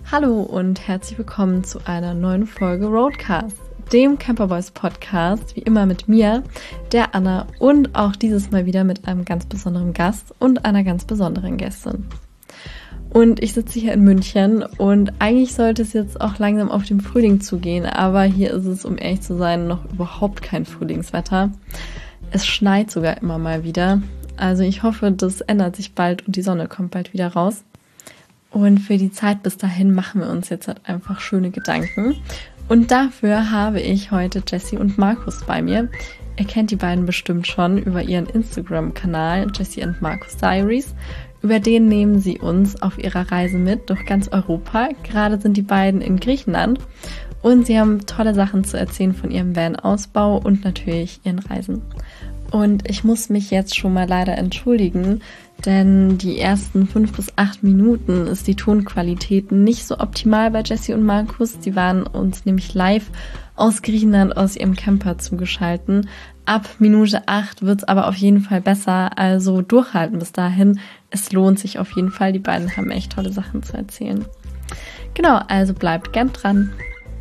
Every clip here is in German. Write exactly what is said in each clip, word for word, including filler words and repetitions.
Hallo und herzlich willkommen zu einer neuen Folge Roadcast, dem Camperboys Podcast, wie immer mit mir, der Anna und auch dieses Mal wieder mit einem ganz besonderen Gast und einer ganz besonderen Gästin. Und ich sitze hier in München und eigentlich sollte es jetzt auch langsam auf den Frühling zugehen, aber hier ist es, um ehrlich zu sein, noch überhaupt kein Frühlingswetter. Es schneit sogar immer mal wieder, also ich hoffe, das ändert sich bald und die Sonne kommt bald wieder raus. Und für die Zeit bis dahin machen wir uns jetzt halt einfach schöne Gedanken. Und dafür habe ich heute Jessie und Markus bei mir. Ihr kennt die beiden bestimmt schon über ihren Instagram-Kanal Jessie and Markus Diaries. Über den nehmen sie uns auf ihrer Reise mit durch ganz Europa. Gerade sind die beiden in Griechenland und sie haben tolle Sachen zu erzählen von ihrem Van-Ausbau und natürlich ihren Reisen. Und ich muss mich jetzt schon mal leider entschuldigen, denn die ersten fünf bis acht Minuten ist die Tonqualität nicht so optimal bei Jessie und Markus. Die waren uns nämlich live aus Griechenland, aus ihrem Camper zugeschalten. Ab Minute acht wird es aber auf jeden Fall besser, also durchhalten bis dahin. Es lohnt sich auf jeden Fall, die beiden haben echt tolle Sachen zu erzählen. Genau, also bleibt gern dran.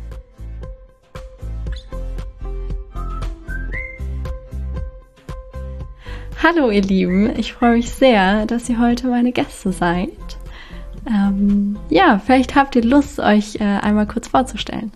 Hallo ihr Lieben, ich freue mich sehr, dass ihr heute meine Gäste seid. Ähm, ja, vielleicht habt ihr Lust, euch äh, einmal kurz vorzustellen.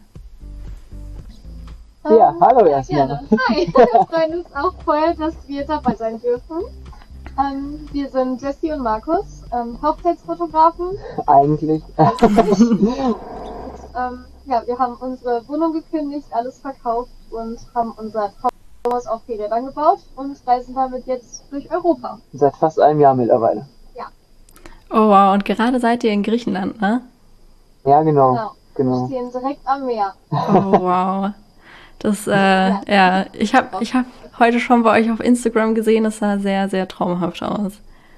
Ja, Ähm, hallo ja, erstmal. gerne. Hi, wir freuen uns auch voll, dass wir dabei sein dürfen. Ähm, wir sind Jessie und Markus, ähm, Hochzeitsfotografen. Eigentlich. Und, ähm, ja, wir haben unsere Wohnung gekündigt, alles verkauft und haben unser Traumhaus auf Rädern gebaut und reisen damit jetzt durch Europa. Seit fast einem Jahr mittlerweile. Oh wow, und gerade seid ihr in Griechenland, ne? Ja, genau. Genau. Wir Genau. stehen direkt am Meer. Oh wow. Das, äh, ja, ja ich habe ich hab heute schon bei euch auf Instagram gesehen, es sah sehr, sehr traumhaft aus.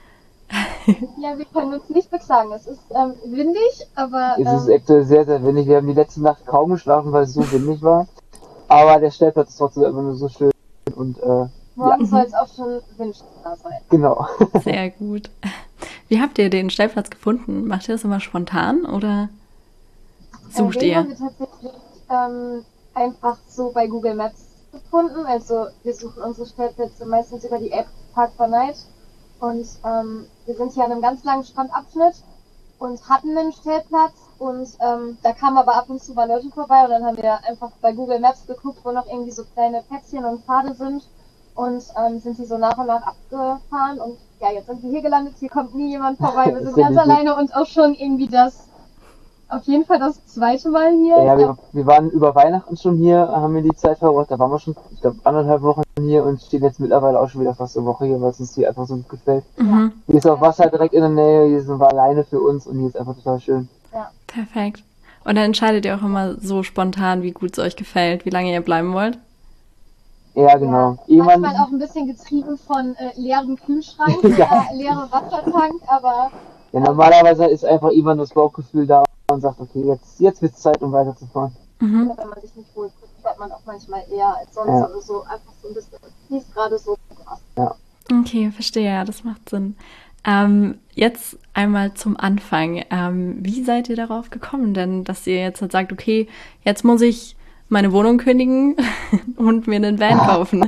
Ja, wir können uns nicht beklagen. Es ist ähm, windig, aber Es ist ähm, aktuell sehr, sehr windig. Wir haben die letzte Nacht kaum geschlafen, weil es so windig war. Aber der Stellplatz ist trotzdem immer nur so schön und äh, morgen soll es auch schon windstill sein. genau. Sehr gut. Wie habt ihr den Stellplatz gefunden? Macht ihr das immer spontan oder sucht äh, den ihr? haben wir tatsächlich ähm, einfach so bei Google Maps gefunden. Also wir suchen unsere Stellplätze meistens über die App Park four Night. Und ähm, wir sind hier an einem ganz langen Strandabschnitt und hatten einen Stellplatz. Und ähm, da kamen aber ab und zu mal Leute vorbei. Und dann haben wir einfach bei Google Maps geguckt, wo noch irgendwie so kleine Plätzchen und Pfade sind. Und ähm, sind die so nach und nach abgefahren. Und ja, jetzt sind wir hier gelandet. Hier kommt nie jemand vorbei. Wir sind ganz alleine und auch schon irgendwie das, auf jeden Fall das zweite Mal hier. Ja, wir, wir waren über Weihnachten schon hier, haben wir die Zeit verbracht. Da waren wir schon, ich glaube, anderthalb Wochen hier und stehen jetzt mittlerweile auch schon wieder fast eine Woche hier, weil es uns hier einfach so gut gefällt. Mhm. Hier ist auch Wasser direkt in der Nähe, hier sind wir alleine für uns und hier ist einfach total schön. Ja. Perfekt. Und dann entscheidet ihr auch immer so spontan, wie gut es euch gefällt, wie lange ihr bleiben wollt? Ja, genau. Ja, Jemand, manchmal auch ein bisschen getrieben von äh, leeren Kühlschrank, Ja. äh, leere Wassertank, aber ja, normalerweise ist einfach immer das Bauchgefühl da und sagt, okay, jetzt, jetzt wird's Zeit, um weiterzufahren. Mhm. wenn man sich nicht wohlfühlt, fährt man auch manchmal eher als sonst Ja. oder so. Einfach so ein bisschen, wie es gerade so passt. Okay, verstehe, ja, das macht Sinn. Ähm, jetzt einmal zum Anfang. Ähm, wie seid ihr darauf gekommen denn, dass ihr jetzt halt sagt, okay, jetzt muss ich meine Wohnung kündigen und mir einen Van kaufen?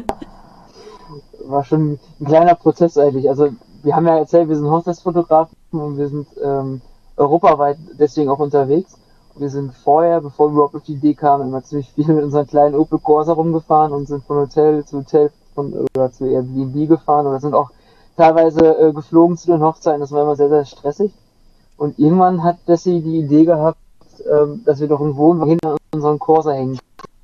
War schon ein kleiner Prozess eigentlich. Also wir haben ja erzählt, wir sind Hochzeitsfotografen und wir sind ähm, europaweit deswegen auch unterwegs. Wir sind vorher, bevor wir überhaupt auf die Idee kamen, immer ziemlich viel mit unseren kleinen Opel Corsa rumgefahren und sind von Hotel zu Hotel von, oder zu Airbnb gefahren oder sind auch teilweise äh, geflogen zu den Hochzeiten. Das war immer sehr, sehr stressig. Und irgendwann hat Jessie die Idee gehabt, ähm, dass wir doch einen Wohnwagen hinter unseren Corsa hängen.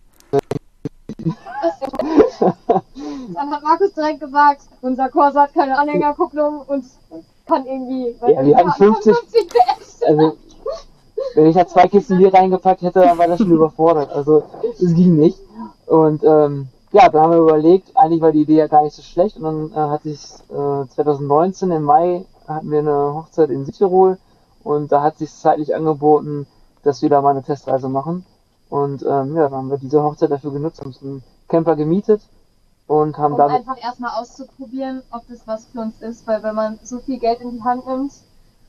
Dann hat Markus direkt gesagt, unser Corsa hat keine Anhängerkupplung und kann irgendwie, Ja, wir hatten fünfzig P S. Also, wenn ich da zwei Kisten hier reingepackt hätte, dann war das schon überfordert. Also, es ging nicht. Und ähm, ja, dann haben wir überlegt, eigentlich war die Idee ja gar nicht so schlecht. Und dann äh, hatte ich äh, zwanzig neunzehn im Mai hatten wir eine Hochzeit in Südtirol und da hat sich zeitlich angeboten, dass wir da mal eine Testreise machen. Und ähm, ja, dann haben wir diese Hochzeit dafür genutzt, haben uns einen Camper gemietet und haben Um damit einfach erstmal auszuprobieren, ob das was für uns ist, weil wenn man so viel Geld in die Hand nimmt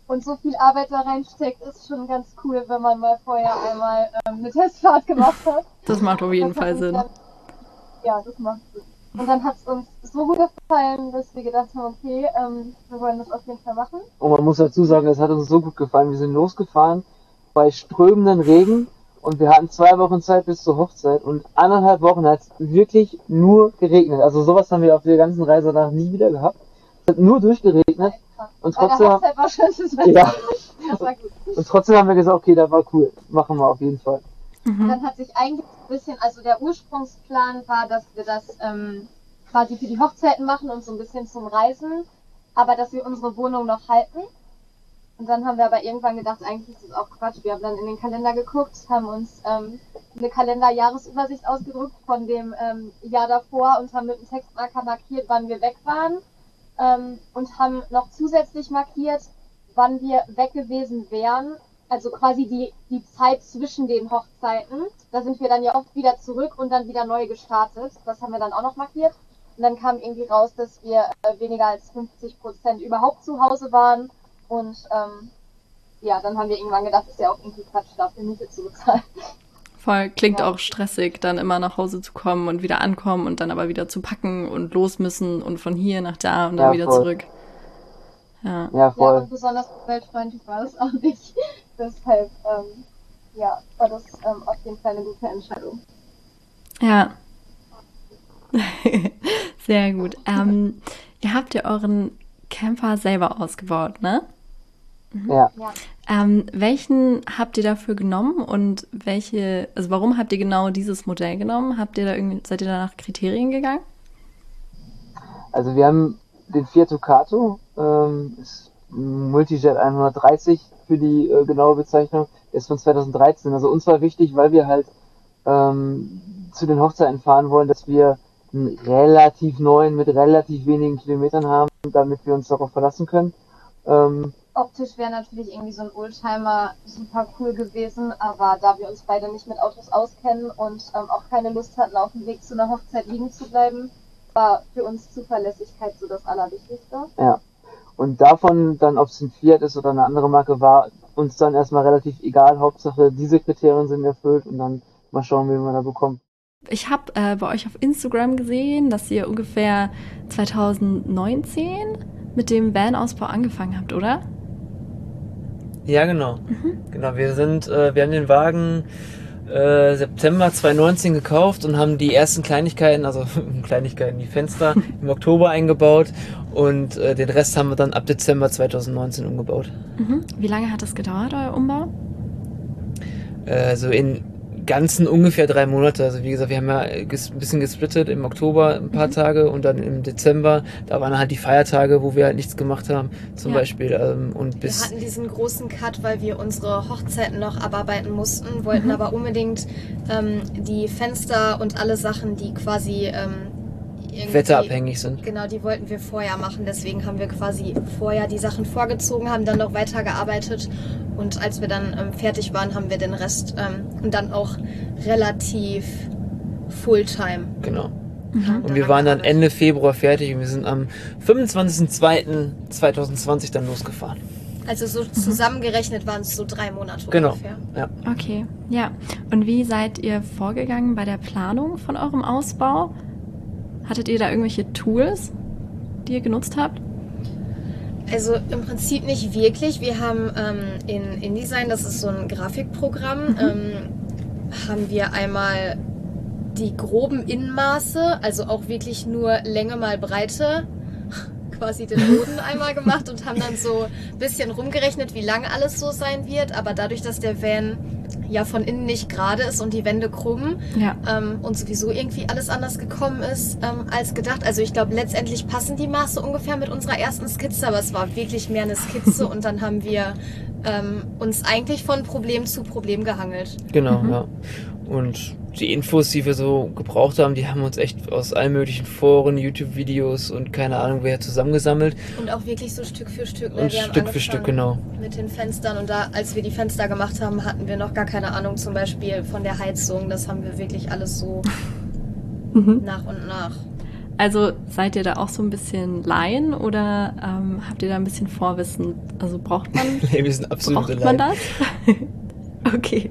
und so viel Arbeit da reinsteckt, ist schon ganz cool, wenn man mal vorher einmal ähm, eine Testfahrt gemacht hat. Das macht auf jeden Das hat Fall uns Sinn. dann, ja, das macht Sinn. Und dann hat es uns so gut gefallen, dass wir gedacht haben, okay, ähm, wir wollen das auf jeden Fall machen. Und man muss dazu sagen, es hat uns so gut gefallen. Wir sind losgefahren bei strömenden Regen und wir hatten zwei Wochen Zeit bis zur Hochzeit und anderthalb Wochen hat es wirklich nur geregnet. Also sowas haben wir auf der ganzen Reise danach nie wieder gehabt. Es hat nur durchgeregnet und Bei der trotzdem, Hochzeit war schönes Wetter. ja, Das war gut. und trotzdem haben wir gesagt, okay, das war cool. Machen wir auf jeden Fall. Mhm. Dann hat sich eigentlich ein bisschen, also der Ursprungsplan war, dass wir das ähm, quasi für die Hochzeiten machen und so ein bisschen zum Reisen, aber dass wir unsere Wohnung noch halten. Und dann haben wir aber irgendwann gedacht, eigentlich ist das auch Quatsch. Wir haben dann in den Kalender geguckt, haben uns ähm, eine Kalenderjahresübersicht ausgedruckt von dem ähm, Jahr davor und haben mit einem Textmarker markiert, wann wir weg waren ähm, und haben noch zusätzlich markiert, wann wir weg gewesen wären. Also quasi die, die Zeit zwischen den Hochzeiten. Da sind wir dann ja oft wieder zurück und dann wieder neu gestartet. Das haben wir dann auch noch markiert. Und dann kam irgendwie raus, dass wir äh, weniger als fünfzig Prozent überhaupt zu Hause waren. Und ähm, ja, dann haben wir irgendwann gedacht, ist ja auch irgendwie Quatsch, dafür Miete zu bezahlen. Voll, klingt Ja. auch stressig, dann immer nach Hause zu kommen und wieder ankommen und dann aber wieder zu packen und los müssen und von hier nach da und dann Ja, wieder voll. zurück. Ja. Ja, Ja, voll. und besonders umweltfreundlich war das auch nicht. Deshalb, ähm, ja, war das ähm, auf jeden Fall eine gute Entscheidung. Ja. Sehr gut. Ähm, ihr habt ja euren Camper selber ausgebaut, ne? Ja. Ja. Ähm, welchen habt ihr dafür genommen und welche, also warum habt ihr genau dieses Modell genommen? Habt ihr da irgendwie, seid ihr da nach Kriterien gegangen? Also wir haben den Fiat Ducato, ähm, ist ein Multijet hundertdreißig für die äh, genaue Bezeichnung, der ist von zweitausenddreizehn. Also uns war wichtig, weil wir halt ähm, zu den Hochzeiten fahren wollen, dass wir einen relativ neuen mit relativ wenigen Kilometern haben, damit wir uns darauf verlassen können. Ähm, Optisch wäre natürlich irgendwie so ein Oldtimer super cool gewesen, aber da wir uns beide nicht mit Autos auskennen und ähm, auch keine Lust hatten, auf dem Weg zu einer Hochzeit liegen zu bleiben, war für uns Zuverlässigkeit so das Allerwichtigste. ja. Und davon dann, ob es ein Fiat ist oder eine andere Marke, war uns dann erstmal relativ egal. Hauptsache, diese Kriterien sind erfüllt und dann mal schauen, wie wir da bekommen. Ich habe äh, bei euch auf Instagram gesehen, dass ihr ungefähr zweitausendneunzehn mit dem Van-Ausbau angefangen habt, oder? Ja, genau. Genau, wir sind, äh, wir haben den Wagen äh, September zweitausendneunzehn gekauft und haben die ersten Kleinigkeiten, also Kleinigkeiten, die Fenster im Oktober eingebaut und äh, den Rest haben wir dann ab Dezember zweitausendneunzehn umgebaut. Mhm. Wie lange hat das gedauert, euer Umbau? Äh, so in ganzen ungefähr drei Monate. Also wie gesagt, wir haben ja ges- ein bisschen gesplittet im Oktober ein paar Tage und dann im Dezember, da waren halt die Feiertage, wo wir halt nichts gemacht haben, zum Ja. Beispiel. Ähm, und Wir bis hatten diesen großen Cut, weil wir unsere Hochzeiten noch abarbeiten mussten, wollten aber unbedingt ähm, die Fenster und alle Sachen, die quasi ähm, irgendwie- wetterabhängig sind. Genau, die wollten wir vorher machen. Deswegen haben wir quasi vorher die Sachen vorgezogen, haben dann noch weitergearbeitet und als wir dann ähm, fertig waren, haben wir den Rest ähm, und dann auch relativ Fulltime. Genau. Mhm. Und wir waren dann Ende Februar fertig und wir sind am fünfundzwanzigsten zweiten zweitausendzwanzig dann losgefahren. Also so zusammengerechnet waren es so drei Monate Genau. ungefähr. Ja. Okay, ja. Und wie seid ihr vorgegangen bei der Planung von eurem Ausbau? Hattet ihr da irgendwelche Tools, die ihr genutzt habt? Also im Prinzip nicht wirklich. Wir haben ähm, in InDesign, das ist so ein Grafikprogramm, ähm, haben wir einmal die groben Innenmaße, also auch wirklich nur Länge mal Breite, quasi den Boden einmal gemacht und haben dann so ein bisschen rumgerechnet, wie lang alles so sein wird. Aber dadurch, dass der Van ja von innen nicht gerade ist und die Wände krumm Ja. ähm, und sowieso irgendwie alles anders gekommen ist ähm, als gedacht. Also ich glaube, letztendlich passen die Maße ungefähr mit unserer ersten Skizze, aber es war wirklich mehr eine Skizze und dann haben wir ähm, uns eigentlich von Problem zu Problem gehangelt. Genau, Mhm. ja. Und die Infos, die wir so gebraucht haben, die haben wir uns echt aus allen möglichen Foren, YouTube-Videos und keine Ahnung wer zusammengesammelt. Und auch wirklich so Stück für Stück. Ne? Und Wir haben Stück für Stück, angefangen genau. mit den Fenstern und da, als wir die Fenster gemacht haben, hatten wir noch gar keine Ahnung zum Beispiel von der Heizung. Das haben wir wirklich alles so Mhm. nach und nach. Also seid ihr da auch so ein bisschen Laien oder ähm, habt ihr da ein bisschen Vorwissen? Also braucht man, Nee, wir sind absolute braucht man Laien. das? Okay.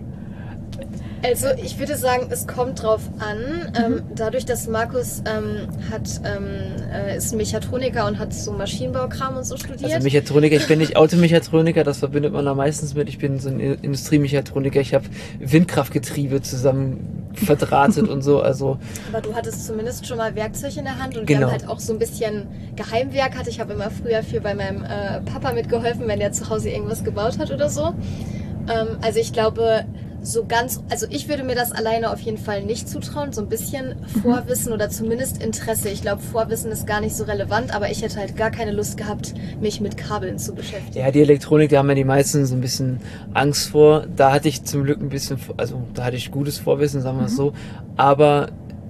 Also ich würde sagen, es kommt drauf an. Ähm, dadurch, dass Markus ähm, hat, ähm, äh, ist ein Mechatroniker und hat so Maschinenbaukram und so studiert. Also Mechatroniker, ich bin nicht Automechatroniker, das verbindet man da meistens mit. Ich bin so ein Industriemechatroniker, ich habe Windkraftgetriebe zusammen verdrahtet und so, also... Aber du hattest zumindest schon mal Werkzeug in der Hand und Genau. wir haben halt auch so ein bisschen Geheimwerk hatte. Ich habe immer früher viel bei meinem äh, Papa mitgeholfen, wenn er zu Hause irgendwas gebaut hat oder so. Ähm, also ich glaube... So ganz, also ich würde mir das alleine auf jeden Fall nicht zutrauen, so ein bisschen Vorwissen oder zumindest Interesse. Ich glaube, Vorwissen ist gar nicht so relevant, aber ich hätte halt gar keine Lust gehabt, mich mit Kabeln zu beschäftigen. Ja, die Elektronik, da haben ja die meisten so ein bisschen Angst vor. Da hatte ich zum Glück ein bisschen, also da hatte ich gutes Vorwissen, sagen wir es so. Aber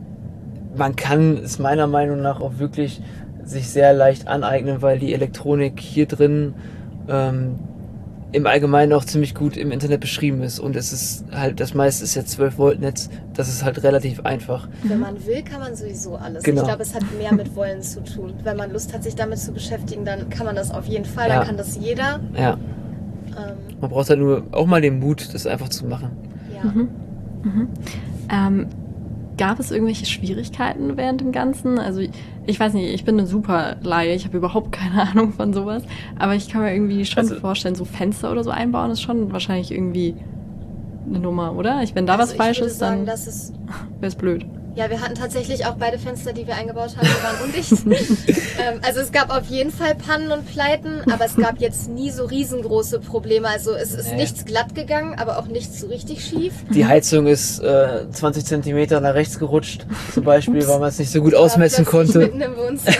man kann es meiner Meinung nach auch wirklich sich sehr leicht aneignen, weil die Elektronik hier drin ähm, im Allgemeinen auch ziemlich gut im Internet beschrieben ist und es ist halt, das meiste ist jetzt zwölf Volt Netz, das ist halt relativ einfach. Wenn man will, kann man sowieso alles. Genau. Ich glaube, es hat mehr mit Wollen zu tun. Wenn man Lust hat, sich damit zu beschäftigen, dann kann man das auf jeden Fall, Ja. dann kann das jeder. Ja, Ähm, man braucht halt nur auch mal den Mut, das einfach zu machen. ja. Mhm. Mhm. Ähm, gab es irgendwelche Schwierigkeiten während dem Ganzen? Also ich weiß nicht, ich bin eine super Laie, ich habe überhaupt keine Ahnung von sowas, aber ich kann mir irgendwie schon Also- vorstellen, so Fenster oder so einbauen ist schon wahrscheinlich irgendwie eine Nummer, oder? Ich, wenn da Also was falsch ich würde ist, sagen, dann dass es wäre es blöd. Ja, wir hatten tatsächlich auch beide Fenster, die wir eingebaut haben, die waren undicht. ähm, also es gab auf jeden Fall Pannen und Pleiten, aber es gab jetzt nie so riesengroße Probleme. Also es ist Nee. nichts glatt gegangen, aber auch nichts so richtig schief. Die Heizung ist äh, zwanzig Zentimeter nach rechts gerutscht, zum Beispiel, weil man es nicht so gut ausmessen War plötzlich konnte. Mitten im Wohnzimmer.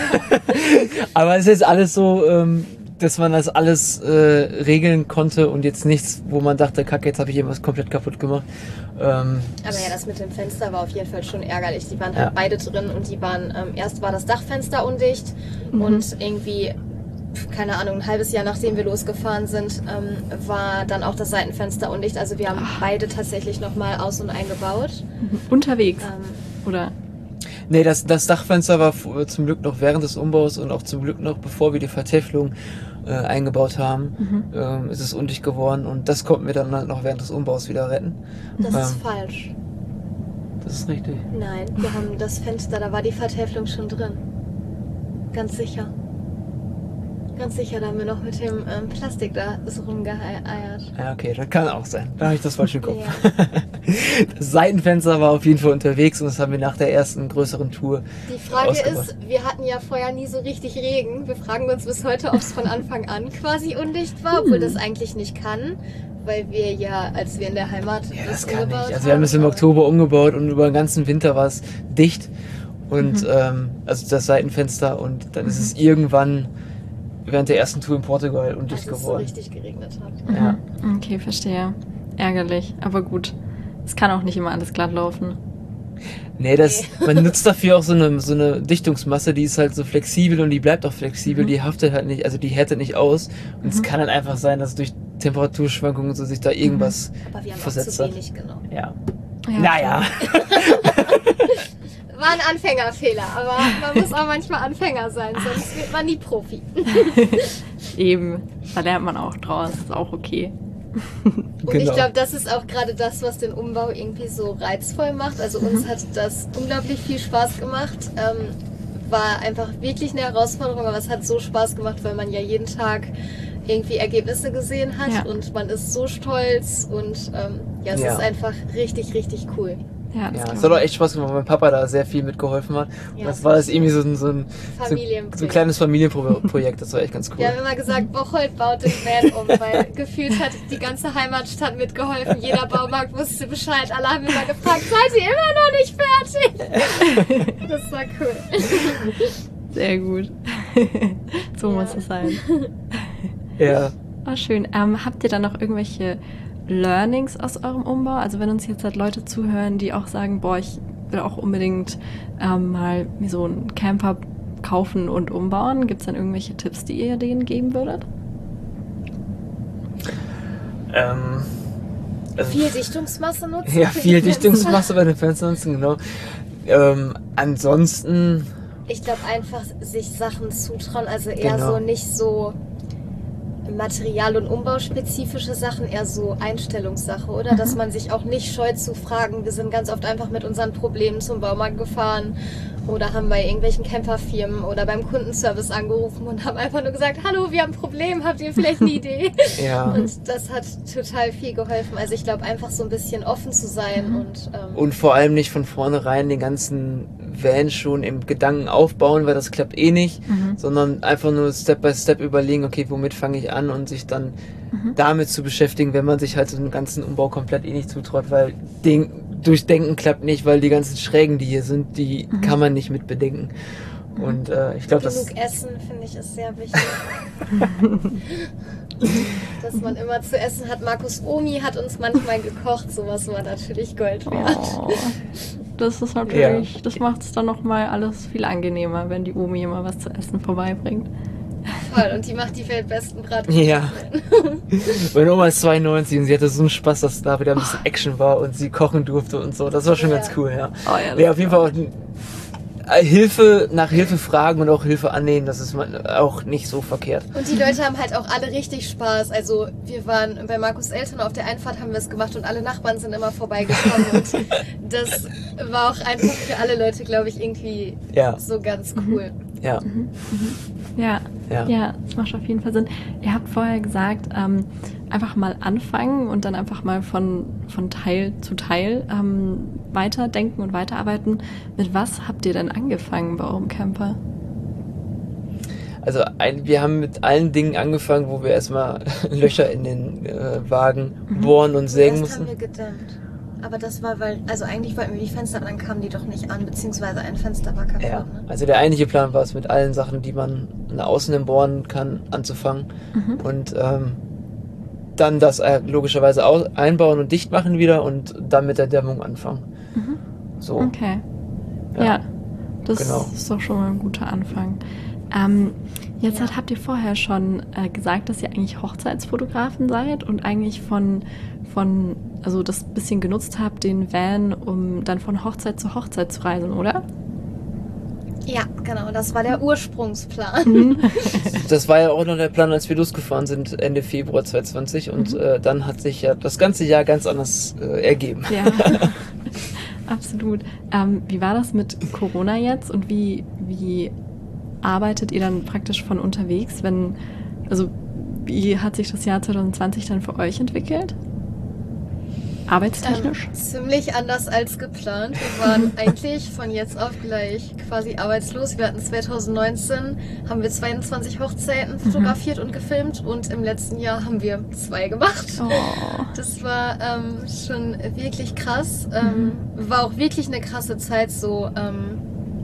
Aber es ist alles so, ähm, dass man das alles äh, regeln konnte und jetzt nichts, wo man dachte, kacke, jetzt habe ich irgendwas komplett kaputt gemacht. Ähm, Aber ja, das mit dem Fenster war auf jeden Fall schon ärgerlich. Die waren halt Ja. beide drin und die waren, ähm, erst war das Dachfenster undicht Mhm. und irgendwie, pf, keine Ahnung, ein halbes Jahr nachdem wir losgefahren sind, ähm, war dann auch das Seitenfenster undicht. Also wir haben Ach. beide tatsächlich nochmal aus- und eingebaut. Unterwegs, Ähm, oder? Nee, das, das Dachfenster war f- zum Glück noch während des Umbaus und auch zum Glück noch bevor wir die Vertäfelung äh, eingebaut haben, Mhm. ähm, ist es undicht geworden und das konnten wir dann halt noch während des Umbaus wieder retten. das ist Ähm. falsch. Das ist richtig. Nein, wir haben das Fenster, da war die Vertäfelung schon drin. Ganz sicher. Ganz sicher, da haben wir noch mit dem ähm, Plastik da so rumgeeiert. Ja, okay, das kann auch sein. Da habe ich das falsch im Kopf. Ja. Das Seitenfenster war auf jeden Fall unterwegs und das haben wir nach der ersten größeren Tour. Die Frage Ausgemacht. ist, wir hatten ja vorher nie so richtig Regen. Wir fragen uns bis heute, ob es von Anfang an quasi undicht war, obwohl das eigentlich nicht kann, weil wir ja, als wir in der Heimat Ja, das das kann umgebaut nicht. Also wir haben es im aber- Oktober umgebaut und über den ganzen Winter war es dicht. Und ähm, also das Seitenfenster und dann ist es irgendwann während der ersten Tour in Portugal undicht als es so geworden. richtig geregnet hat. Ja. Mhm. Okay, verstehe. Ärgerlich, aber gut. Es kann auch nicht immer alles glatt laufen. Nee, das, man nutzt dafür auch so eine, so eine Dichtungsmasse, die ist halt so flexibel und die bleibt auch flexibel, Mhm. die haftet halt nicht, also die härtet nicht aus. Und es Mhm. kann dann einfach sein, dass durch Temperaturschwankungen und so sich da irgendwas Aber wir haben auch versetzt zu hat. wenig genommen. Ja. Ja, Naja. War ein Anfängerfehler, aber man muss auch manchmal Anfänger sein, sonst wird man nie Profi. Eben. Da lernt man auch draus. Ist auch okay. Und ich Genau. glaube, das ist auch gerade das, was den Umbau irgendwie so reizvoll macht. Also uns hat das unglaublich viel Spaß gemacht. Ähm, war einfach wirklich eine Herausforderung, aber es hat so Spaß gemacht, weil man ja jeden Tag irgendwie Ergebnisse gesehen hat Ja. und man ist so stolz und ähm, ja, es Ja. ist einfach richtig, richtig cool. Ja, das Ja, glaub es hat auch ich. echt Spaß gemacht, weil mein Papa da sehr viel mitgeholfen hat. Und Ja, das war das irgendwie so ein, so ein, so ein, Familienprojekt. so ein kleines Familienprojekt, das war echt ganz cool. Wir haben immer gesagt, Bocholt baut den Van um, weil gefühlt hat die ganze Heimatstadt mitgeholfen. Jeder Baumarkt wusste Bescheid. Alle haben immer gefragt, seid ihr immer noch nicht fertig? Das war cool. Sehr gut. So Ja. muss es sein. Ja. Oh, schön. Ähm, habt ihr dann noch irgendwelche Learnings aus eurem Umbau? Also wenn uns jetzt halt Leute zuhören, die auch sagen, boah, ich will auch unbedingt ähm, mal mir so einen Camper kaufen und umbauen, gibt es dann irgendwelche Tipps, die ihr denen geben würdet? Ähm, also, Viel Dichtungsmasse nutzen. ja, für viel die Fenster. Dichtungsmasse bei den Fenstern nutzen, genau. Ähm, ansonsten, Ich glaube einfach, sich Sachen zutrauen, also eher Genau. so nicht so Material- und Umbauspezifische Sachen, eher so Einstellungssache, oder? Mhm. Dass man sich auch nicht scheut zu fragen. Wir sind ganz oft einfach mit unseren Problemen zum Baumarkt gefahren oder haben bei irgendwelchen Camperfirmen oder beim Kundenservice angerufen und haben einfach nur gesagt, hallo, wir haben ein Problem, habt ihr vielleicht eine Idee? Ja. Und das hat total viel geholfen. Also ich glaube einfach so ein bisschen offen zu sein Mhm. und ähm, Und vor allem nicht von vornherein den ganzen Van schon im Gedanken aufbauen, weil das klappt eh nicht, Mhm. sondern einfach nur Step by Step überlegen, okay, womit fange ich an und sich dann Mhm. damit zu beschäftigen, wenn man sich halt so einen ganzen Umbau komplett eh nicht zutraut, weil Ding, durchdenken klappt nicht, weil die ganzen Schrägen, die hier sind, die Mhm. kann man nicht mit bedenken. Und äh, ich glaube, das... genug Essen, finde ich, ist sehr wichtig. Dass man immer zu essen hat. Markus' Omi hat uns manchmal gekocht, sowas war natürlich Gold wert. Oh, das ist natürlich, das macht es dann nochmal alles viel angenehmer, wenn die Omi immer was zu essen vorbeibringt. Voll, und die macht die weltbesten Bratwurst. Ja. Meine Oma ist zweiundneunzig und sie hatte so einen Spaß, dass da wieder ein bisschen Action war und sie kochen durfte und so. Das war schon Ja. ganz cool, ja. Oh ja, das Ja, auf jeden Fall auch äh, Hilfe, nach Hilfe fragen und auch Hilfe annehmen, das ist mal auch nicht so verkehrt. Und die Leute haben halt auch alle richtig Spaß. Also wir waren bei Markus' Eltern auf der Einfahrt, haben wir es gemacht und alle Nachbarn sind immer vorbeigekommen. Und das war auch einfach für alle Leute, glaube ich, irgendwie Ja, so ganz cool. ja, Ja, ja. ja, das macht auf jeden Fall Sinn. Ihr habt vorher gesagt, ähm, einfach mal anfangen und dann einfach mal von, von Teil zu Teil ähm, weiterdenken und weiterarbeiten. Mit was habt ihr denn angefangen bei eurem Camper? Also ein, wir haben mit allen Dingen angefangen, wo wir erstmal Löcher in den äh, Wagen Mhm. bohren und sägen Erst haben mussten. wir gedämmt. Aber das war, weil, also eigentlich wollten wir die Fenster, aber dann kamen die doch nicht an, beziehungsweise ein Fenster war kaputt. Ja, Ne? also der eigentliche Plan war es, mit allen Sachen, die man nach außen bohren kann, anzufangen. Mhm. Und ähm, dann das äh, logischerweise au- einbauen und dicht machen wieder und dann mit der Dämmung anfangen. Mhm. So. Okay. Ja. Ja, das Genau. ist doch schon mal ein guter Anfang. Ähm, jetzt Ja. hat, habt ihr vorher schon äh, gesagt, dass ihr eigentlich Hochzeitsfotografen seid und eigentlich von, von, also das bisschen genutzt habt, den Van, um dann von Hochzeit zu Hochzeit zu reisen, oder? Ja, genau, das war der Ursprungsplan. Mhm. Das war ja auch noch der Plan, als wir losgefahren sind, Ende Februar zwanzig zwanzig. Und Mhm. äh, dann hat sich ja das ganze Jahr ganz anders äh, ergeben. Ja, absolut. Ähm, wie war das mit Corona jetzt und wie, wie arbeitet ihr dann praktisch von unterwegs, wenn, also wie hat sich das Jahr zwanzig zwanzig dann für euch entwickelt? Arbeitstechnisch? Ähm, ziemlich anders als geplant. Wir waren eigentlich von jetzt auf gleich quasi arbeitslos. Wir hatten zwanzig neunzehn, haben wir zweiundzwanzig Hochzeiten fotografiert und gefilmt und im letzten Jahr haben wir zwei gemacht. Oh. Das war ähm, schon wirklich krass. Ähm, war auch wirklich eine krasse Zeit, so, ähm,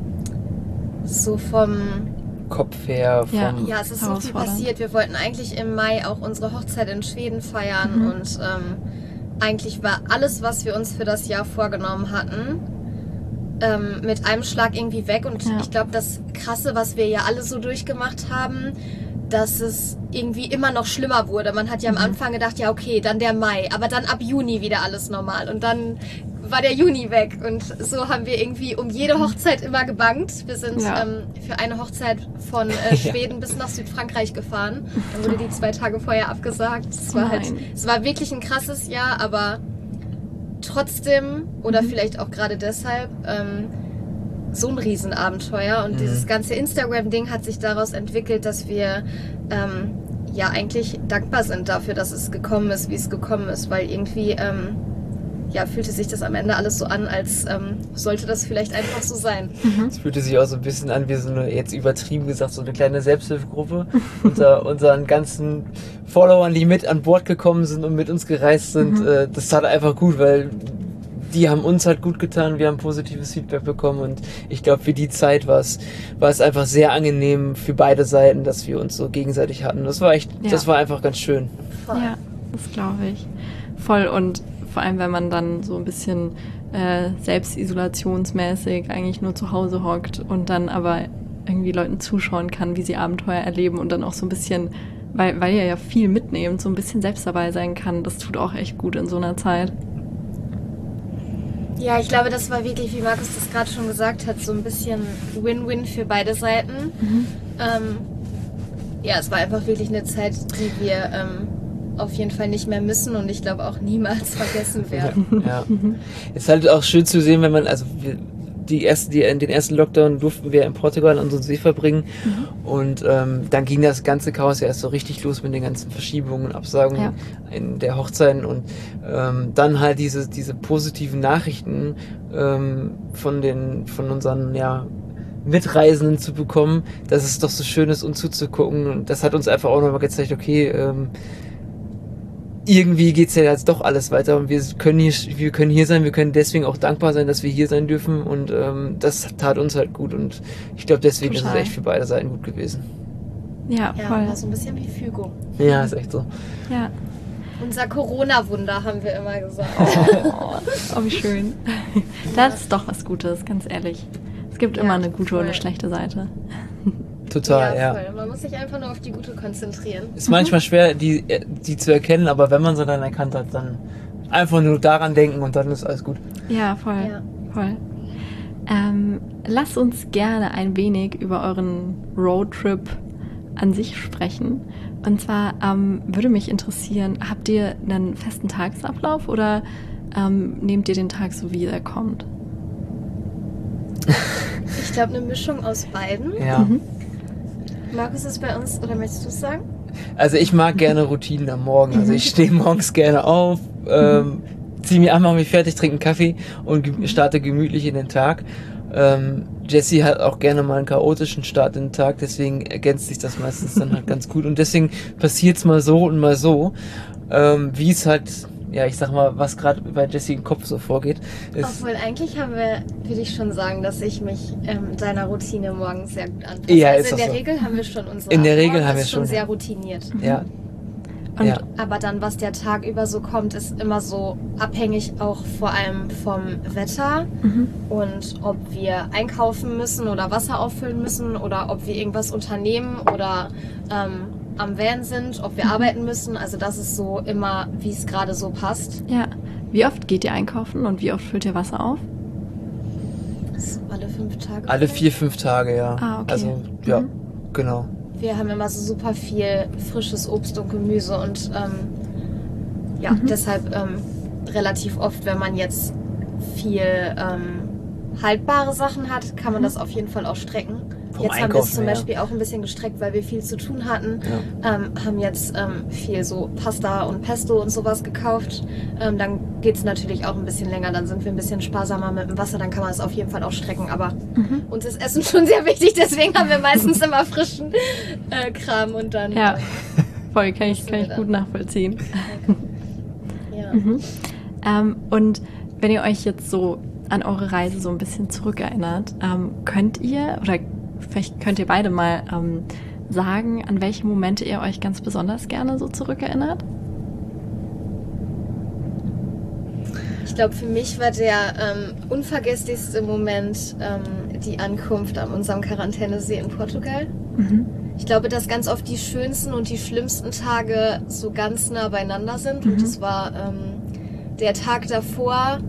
so vom... Kopf her, vom Ja. Ja, es ist so viel Herausfordernd. passiert. Wir wollten eigentlich im Mai auch unsere Hochzeit in Schweden feiern Mhm. und ähm, eigentlich war alles, was wir uns für das Jahr vorgenommen hatten, ähm, mit einem Schlag irgendwie weg. Und Ja. ich glaube, das Krasse, was wir ja alle so durchgemacht haben, dass es irgendwie immer noch schlimmer wurde. Man hat ja am Mhm. Anfang gedacht, ja okay, dann der Mai, aber dann ab Juni wieder alles normal. Und dann war der Juni weg. Und so haben wir irgendwie um jede Hochzeit immer gebankt. Wir sind Ja. ähm, für eine Hochzeit von äh, Schweden bis nach Südfrankreich gefahren. Dann wurde die zwei Tage vorher abgesagt. Es war halt, Nein. es war wirklich ein krasses Jahr, aber trotzdem oder Mhm. vielleicht auch gerade deshalb ähm, so ein Riesenabenteuer. Und Mhm. dieses ganze Instagram-Ding hat sich daraus entwickelt, dass wir ähm, ja eigentlich dankbar sind dafür, dass es gekommen ist, wie es gekommen ist, weil irgendwie ähm, ja, fühlte sich das am Ende alles so an, als ähm, sollte das vielleicht einfach so sein. Mhm. Es fühlte sich auch so ein bisschen an wie so eine, jetzt übertrieben gesagt, so eine kleine Selbsthilfegruppe unter unseren ganzen Followern, die mit an Bord gekommen sind und mit uns gereist sind. Mhm. Äh, das tat einfach gut, weil die haben uns halt gut getan, wir haben positives Feedback bekommen und ich glaube, für die Zeit war es, war es einfach sehr angenehm für beide Seiten, dass wir uns so gegenseitig hatten. Das war echt, Ja. das war einfach ganz schön. Voll. Ja, das glaube ich. Voll, und vor allem, wenn man dann so ein bisschen äh, selbstisolationsmäßig eigentlich nur zu Hause hockt und dann aber irgendwie Leuten zuschauen kann, wie sie Abenteuer erleben und dann auch so ein bisschen, weil, weil ihr ja viel mitnehmt, so ein bisschen selbst dabei sein kann. Das tut auch echt gut in so einer Zeit. Ja, ich glaube, das war wirklich, wie Markus das gerade schon gesagt hat, so ein bisschen Win-Win für beide Seiten. Mhm. Ähm, ja, es war einfach wirklich eine Zeit, die wir ähm, auf jeden Fall nicht mehr müssen und ich glaube auch niemals vergessen werden. Ja. Es ist halt auch schön zu sehen, wenn man, also wir, die ersten, die, in den ersten Lockdown durften wir in Portugal unseren See verbringen mhm. und ähm, dann ging das ganze Chaos ja erst so richtig los mit den ganzen Verschiebungen, Absagungen ja. in der Hochzeiten und ähm, dann halt diese, diese positiven Nachrichten ähm, von den, von unseren, ja, Mitreisenden zu bekommen, dass es doch so schön ist, uns zuzugucken und das hat uns einfach auch nochmal gezeigt, okay, ähm, irgendwie geht's ja jetzt doch alles weiter und wir können hier, wir können hier sein, wir können deswegen auch dankbar sein, dass wir hier sein dürfen und ähm, das tat uns halt gut und ich glaube deswegen Total. Ist es echt für beide Seiten gut gewesen. Ja, ja voll. War so ein bisschen wie Fügung. Ja, ist echt so. Ja. Unser Corona-Wunder, haben wir immer gesagt. Oh, oh wie schön. Das ist doch was Gutes, ganz ehrlich. Es gibt ja, immer eine gute voll. Und eine schlechte Seite. Total, ja. Voll. Man muss sich einfach nur auf die gute konzentrieren. Ist manchmal schwer, die, die zu erkennen, aber wenn man sie dann erkannt hat, dann einfach nur daran denken und dann ist alles gut. Ja, voll. Ja. voll. Ähm, lasst uns gerne ein wenig über euren Roadtrip an sich sprechen. Und zwar ähm, würde mich interessieren, habt ihr einen festen Tagesablauf oder ähm, nehmt ihr den Tag so, wie er kommt? Ich glaube, eine Mischung aus beiden. Ja. Mhm. Markus ist bei uns, oder möchtest du es sagen? Also ich mag gerne Routinen am Morgen. Also ich stehe morgens gerne auf, ähm, ziehe mich an, mache mich fertig, trinke einen Kaffee und ge- starte gemütlich in den Tag. Ähm, Jessie hat auch gerne mal einen chaotischen Start in den Tag, deswegen ergänzt sich das meistens dann halt ganz gut. Und deswegen passiert's mal so und mal so, ähm, wie es halt... Ja, ich sag mal, was gerade bei Jessie im Kopf so vorgeht. Obwohl, eigentlich haben wir, würde ich schon sagen, dass ich mich ähm, deiner Routine morgens sehr gut anpasse. Ja, also ist in der so. Regel haben wir schon unsere In der Regel haben wir ist schon schon sehr routiniert. Ja. Und, ja. Aber dann, was der Tag über so kommt, ist immer so abhängig auch vor allem vom Wetter mhm. und ob wir einkaufen müssen oder Wasser auffüllen müssen oder ob wir irgendwas unternehmen oder ähm, am Van sind, ob wir mhm. arbeiten müssen. Also das ist so immer, wie es gerade so passt. Ja. Wie oft geht ihr einkaufen und wie oft füllt ihr Wasser auf? So alle fünf Tage. Alle vier, fünf Tage, ja. Ah, okay. Also, ja, mhm. genau. Wir haben immer so super viel frisches Obst und Gemüse und ähm, ja, mhm. deshalb ähm, relativ oft, wenn man jetzt viel ähm, haltbare Sachen hat, kann man mhm. das auf jeden Fall auch strecken. Vom jetzt haben wir es zum ja. Beispiel auch ein bisschen gestreckt, weil wir viel zu tun hatten. Ja. Ähm, haben jetzt ähm, viel so Pasta und Pesto und sowas gekauft. Ähm, dann geht es natürlich auch ein bisschen länger. Dann sind wir ein bisschen sparsamer mit dem Wasser. Dann kann man es auf jeden Fall auch strecken. Aber mhm. uns ist Essen schon sehr wichtig. Deswegen haben wir meistens immer frischen äh, Kram. Und dann... Ja, voll. Kann ich, kann ich gut nachvollziehen. Ja. Mhm. Ähm, und wenn ihr euch jetzt so an eure Reise so ein bisschen zurückerinnert, ähm, könnt ihr oder vielleicht könnt ihr beide mal ähm, sagen, an welche Momente ihr euch ganz besonders gerne so zurückerinnert? Ich glaube, für mich war der ähm, unvergesslichste Moment ähm, die Ankunft an unserem Quarantänesee in Portugal. Mhm. Ich glaube, dass ganz oft die schönsten und die schlimmsten Tage so ganz nah beieinander sind. Mhm. Und es war ähm, der Tag davor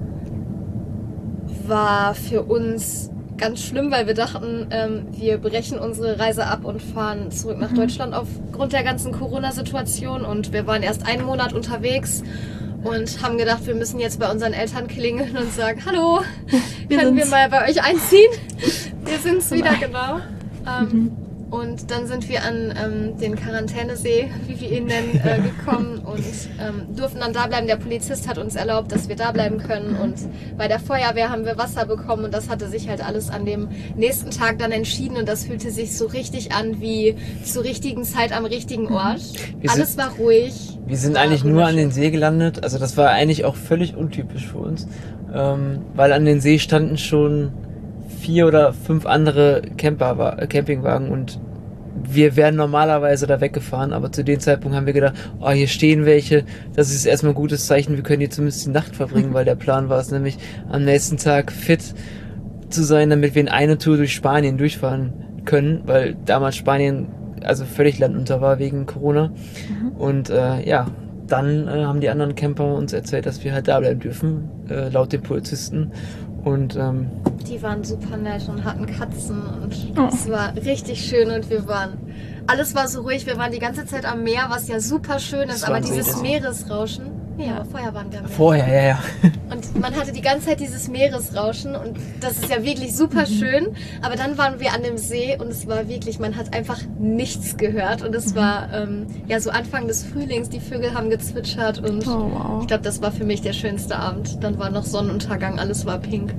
war für uns ganz schlimm, weil wir dachten, ähm, wir brechen unsere Reise ab und fahren zurück nach mhm. Deutschland aufgrund der ganzen Corona-Situation. Und wir waren erst einen Monat unterwegs und haben gedacht, wir müssen jetzt bei unseren Eltern klingeln und sagen, hallo, wir können wir mal bei euch einziehen? Wir sind's wieder, genau. Ähm, mhm. Und dann sind wir an ähm, den Quarantänesee, wie wir ihn nennen, äh, gekommen und ähm, durften dann da bleiben. Der Polizist hat uns erlaubt, dass wir da bleiben können. Und bei der Feuerwehr haben wir Wasser bekommen und das hatte sich halt alles an dem nächsten Tag dann entschieden. Und das fühlte sich so richtig an wie zur richtigen Zeit am richtigen Ort. Wir alles sind, war ruhig. Wir sind eigentlich nur an den See gelandet. Also das war eigentlich auch völlig untypisch für uns, ähm, weil an den See standen schon vier oder fünf andere Camper, Campingwagen und wir wären normalerweise da weggefahren, aber zu dem Zeitpunkt haben wir gedacht, oh, hier stehen welche, das ist erstmal ein gutes Zeichen, wir können hier zumindest die Nacht verbringen, weil der Plan war es nämlich, am nächsten Tag fit zu sein, damit wir in eine Tour durch Spanien durchfahren können, weil damals Spanien also völlig landunter war wegen Corona. Mhm. Und äh, ja, dann äh, haben die anderen Camper uns erzählt, dass wir halt da bleiben dürfen. äh, laut den Polizisten. Und ähm, die waren super nett und hatten Katzen und Oh. es war richtig schön und wir waren, alles war so ruhig, wir waren die ganze Zeit am Meer, was ja super schön Das ist, war aber ein dieses See, Meeresrauschen, nee, Ja. aber vorher waren wir am Meer. vorher, ja, ja. Und man hatte die ganze Zeit dieses Meeresrauschen und das ist ja wirklich super schön, aber dann waren wir an dem See und es war wirklich, man hat einfach nichts gehört und es war ähm, ja so Anfang des Frühlings, die Vögel haben gezwitschert und Oh, wow. ich glaube, das war für mich der schönste Abend. Dann war noch Sonnenuntergang, alles war pink.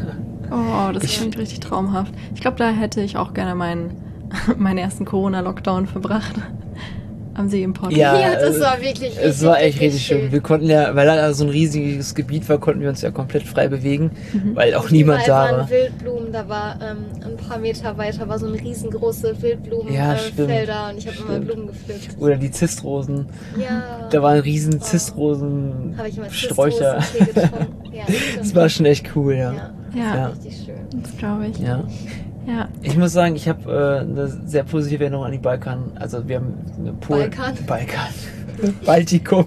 Oh, das klingt richtig traumhaft. Ich glaube, da hätte ich auch gerne meinen, meinen ersten Corona-Lockdown verbracht. Am See im Pott. Ja, Ja, das äh, war wirklich richtig, Es war echt richtig schön. Wir konnten ja, weil da so ein riesiges Gebiet war, konnten wir uns ja komplett frei bewegen, Mhm. weil auch niemand Überall da waren war. Wildblumen, da war ähm, ein paar Meter weiter war so eine riesengroße Wildblumenfelder Ja, äh, stimmt. Felder und ich habe immer Stimmt. Blumen gepflückt. Oder die Zistrosen. Ja. Da waren riesen Oh. Zistrosen Habe ich immer Sträucher. Zitrusentee getrunken. Ja, Das stimmt. war schon echt cool, ja. Ja, Ja, Ja. richtig schön. das glaube ich. Ja. Ja. Ich muss sagen, ich habe äh, eine sehr positive Erinnerung an die Balkan. Also wir haben eine Polen. Balkan? Balkan. Baltikum.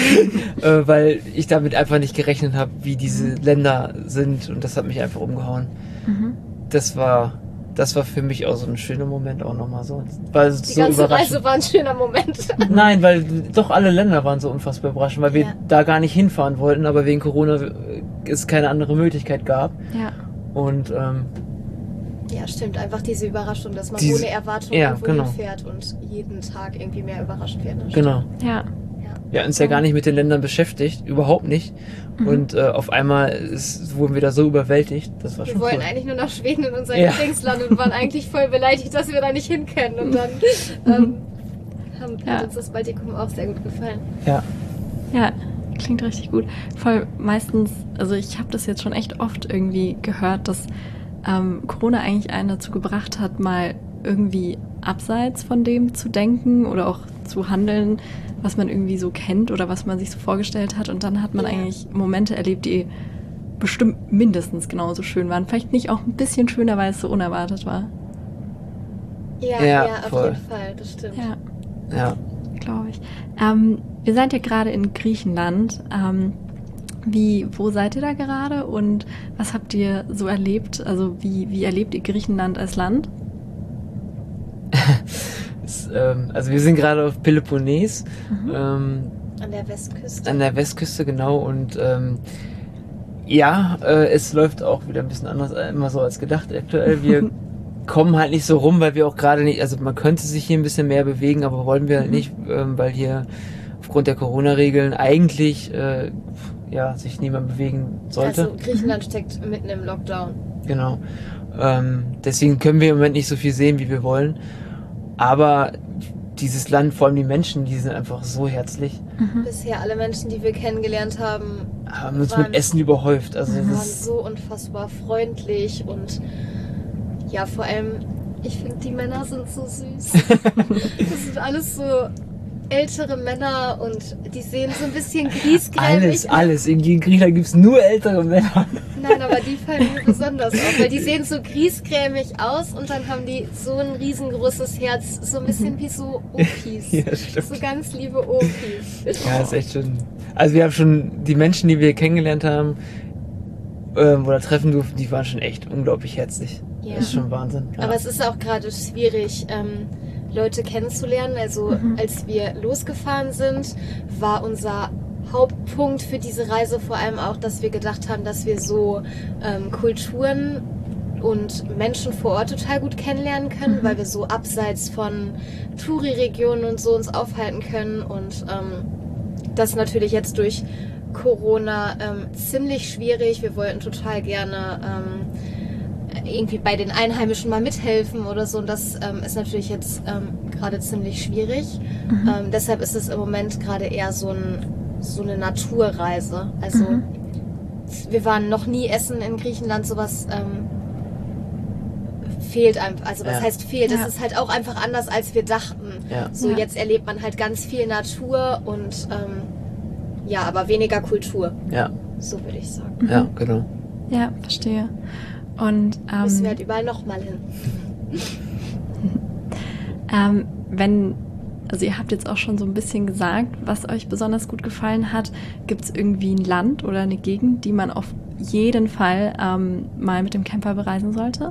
äh, weil ich damit einfach nicht gerechnet habe, wie diese Länder sind und das hat mich einfach umgehauen. Mhm. Das war, das war für mich auch so ein schöner Moment auch nochmal so. Weil es Die so ganze überraschend. Reise war ein schöner Moment. Nein, weil doch alle Länder waren so unfassbar überraschend, weil wir Ja. da gar nicht hinfahren wollten, aber wegen Corona äh, es keine andere Möglichkeit gab. Ja. Und ähm, Ja, stimmt. Einfach diese Überraschung, dass man Diese- ohne Erwartung ja, irgendwo genau. hinfährt und jeden Tag irgendwie mehr überrascht wird. Das genau. Ja. Ja. Wir hatten uns ja gar nicht mit den Ländern beschäftigt, überhaupt nicht. Mhm. Und äh, auf einmal ist, wurden wir da so überwältigt. Das war Wir schon wollten cool. eigentlich nur nach Schweden in unser Ja. Lieblingsland und waren eigentlich voll beleidigt, dass wir da nicht hin können. Und dann ähm, haben, Ja. hat uns das Baltikum auch sehr gut gefallen. Ja. Ja, klingt richtig gut. Voll meistens, also ich habe das jetzt schon echt oft irgendwie gehört, dass ähm, Corona eigentlich einen dazu gebracht hat, mal irgendwie abseits von dem zu denken oder auch zu handeln, was man irgendwie so kennt oder was man sich so vorgestellt hat. Und dann hat man Ja. eigentlich Momente erlebt, die bestimmt mindestens genauso schön waren. Vielleicht nicht auch ein bisschen schöner, weil es so unerwartet war. Ja, Ja, ja, auf voll. jeden Fall, das stimmt. Ja. Ja. Glaube ich. Ähm, ihr seid ja gerade in Griechenland. Ähm, wie, wo seid ihr da gerade und was habt ihr so erlebt? Also wie, wie erlebt ihr Griechenland als Land? Es, ähm, also wir sind gerade auf Peloponnes, Mhm. ähm, An der Westküste. an der Westküste genau. Und ähm, ja, äh, es läuft auch wieder ein bisschen anders äh, immer so als gedacht aktuell. Wir kommen halt nicht so rum, weil wir auch gerade nicht, also man könnte sich hier ein bisschen mehr bewegen, aber wollen wir Mhm. nicht, ähm, weil hier aufgrund der Corona-Regeln eigentlich äh, ja, sich niemand bewegen sollte. Also Griechenland steckt mitten im Lockdown. Genau. Ähm, deswegen können wir im Moment nicht so viel sehen, wie wir wollen. Aber dieses Land, vor allem die Menschen, die sind einfach so herzlich, Mhm. Bisher alle Menschen, die wir kennengelernt haben, haben uns Waren- mit Essen überhäuft. Also Mhm. waren das ist, so unfassbar freundlich und ja, vor allem, ich finde, die Männer sind so süß. Das sind alles so ältere Männer und die sehen so ein bisschen griesgrämig alles, aus. alles. In Griechenland gibt es nur ältere Männer. Nein, aber die fallen mir besonders auf, weil die sehen so griesgrämig aus und dann haben die so ein riesengroßes Herz, so ein bisschen wie so Opis. Ja, stimmt. So ganz liebe Opis. Ja, ist echt schön. Also wir haben schon die Menschen, die wir kennengelernt haben ähm, oder treffen durften, die waren schon echt unglaublich herzlich. Ja. Das ist schon Wahnsinn. Ja. Aber es ist auch gerade schwierig, ähm, Leute kennenzulernen. Also Mhm. als wir losgefahren sind, war unser Hauptpunkt für diese Reise vor allem auch, dass wir gedacht haben, dass wir so ähm, Kulturen und Menschen vor Ort total gut kennenlernen können, Mhm. weil wir so abseits von Touri-Regionen und so uns aufhalten können. Und ähm, das natürlich jetzt durch Corona ähm, ziemlich schwierig. Wir wollten total gerne ähm, irgendwie bei den Einheimischen mal mithelfen oder so. Und das ähm, ist natürlich jetzt ähm, gerade ziemlich schwierig. Mhm. Ähm, deshalb ist es im Moment gerade eher so, ein, so eine Naturreise. Also Mhm. wir waren noch nie essen in Griechenland, sowas ähm, fehlt einfach. Also was Ja. heißt fehlt? Ja. Es ist halt auch einfach anders, als wir dachten. Ja. So Ja. jetzt erlebt man halt ganz viel Natur und ähm, ja, aber weniger Kultur. Ja, So würde ich sagen. Mhm. ja, genau. Ja, verstehe. Und Müssen wir ähm, halt überall nochmal hin. ähm, wenn Also ihr habt jetzt auch schon so ein bisschen gesagt, was euch besonders gut gefallen hat. Gibt es irgendwie ein Land oder eine Gegend, die man auf jeden Fall ähm, mal mit dem Camper bereisen sollte?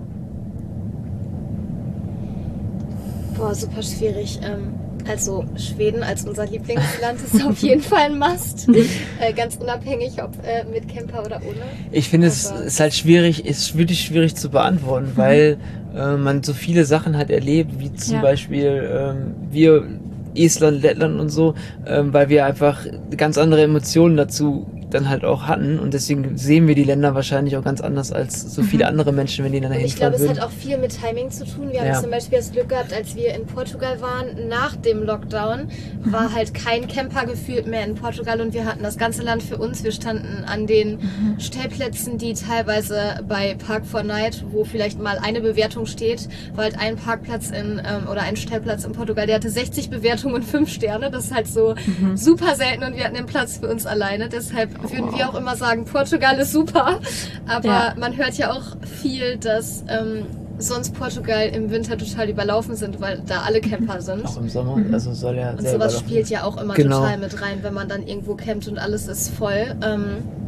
Boah, super schwierig. Ähm, also Schweden als unser Lieblingsland ist auf jeden Fall ein Must. äh, ganz unabhängig, ob äh, mit Camper oder ohne. Ich finde, es ist halt schwierig, ist wirklich schwierig zu beantworten, mhm. weil äh, man so viele Sachen hat erlebt, wie zum ja. Beispiel ähm, wir, Estland, Lettland und so, ähm, weil wir einfach ganz andere Emotionen dazu dann halt auch hatten und deswegen sehen wir die Länder wahrscheinlich auch ganz anders als so viele mhm. andere Menschen, wenn die dann dahin fahren würden. Ich glaube, es hat auch viel mit Timing zu tun. Wir ja. haben zum Beispiel das Glück gehabt, als wir in Portugal waren, nach dem Lockdown, mhm. war halt kein Camper gefühlt mehr in Portugal und wir hatten das ganze Land für uns. Wir standen an den mhm. Stellplätzen, die teilweise bei Park four Night, wo vielleicht mal eine Bewertung steht, war halt ein Parkplatz in ähm, oder ein Stellplatz in Portugal, der hatte sechzig Bewertungen und fünf Sterne. Das ist halt so mhm. super selten und wir hatten den Platz für uns alleine. Deshalb würden wir auch immer sagen, Portugal ist super, aber ja. man hört ja auch viel, dass ähm, sonst Portugal im Winter total überlaufen sind, weil da alle Camper sind. Auch im Sommer, also soll ja und sehr sowas spielt ja auch immer genau. total mit rein, wenn man dann irgendwo campt und alles ist voll, ähm,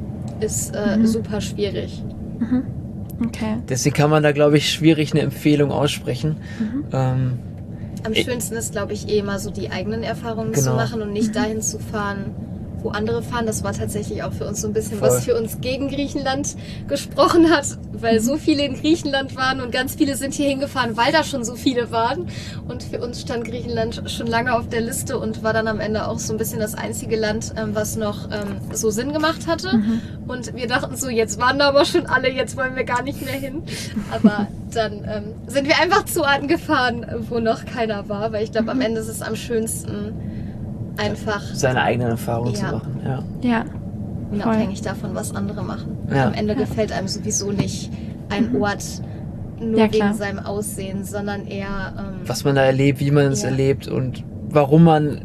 ist äh, mhm. super schwierig. Mhm. Okay. Deswegen kann man da, glaube ich, schwierig eine Empfehlung aussprechen. Mhm. Ähm, Am schönsten ist, glaube ich, eh mal so die eigenen Erfahrungen genau. zu machen und nicht dahin zu fahren, wo andere fahren. Das war tatsächlich auch für uns so ein bisschen, Voll. was für uns gegen Griechenland gesprochen hat, weil so viele in Griechenland waren und ganz viele sind hier hingefahren, weil da schon so viele waren. Und für uns stand Griechenland schon lange auf der Liste und war dann am Ende auch so ein bisschen das einzige Land, ähm, was noch ähm, so Sinn gemacht hatte. Mhm. Und wir dachten so, jetzt waren da aber schon alle, jetzt wollen wir gar nicht mehr hin. Aber dann ähm, sind wir einfach zu Orten gefahren, wo noch keiner war, weil ich glaube, am Ende ist es am schönsten, einfach seine eigenen Erfahrungen ja. zu machen. Ja. ja. Unabhängig davon, was andere machen. Ja. Am Ende ja. gefällt einem sowieso nicht ein mhm. Ort nur ja, wegen seinem Aussehen, sondern eher ähm, was man da erlebt, wie man es ja. erlebt und warum man